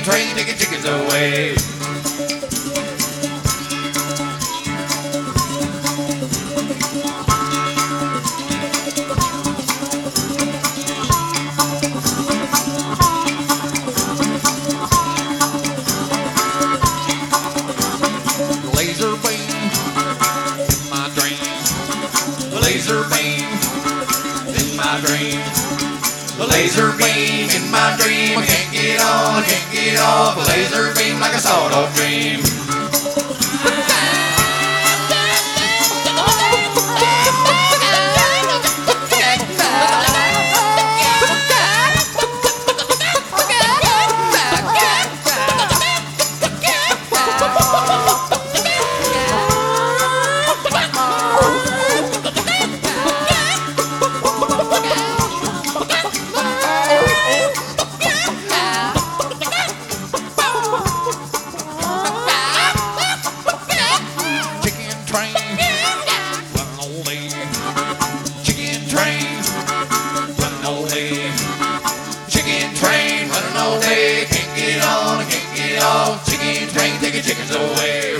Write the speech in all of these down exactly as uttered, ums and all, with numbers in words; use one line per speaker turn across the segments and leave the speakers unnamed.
train taking chickens away. Laser beam in my dream. Laser beam in my dream. The laser beam in my dream. I can't get on, I can't get off. A laser beam like a sawed-off dream. Chicken train running all day, can't get on, I can't get off. Chicken train taking chickens away.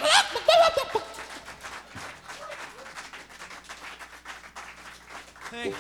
Thank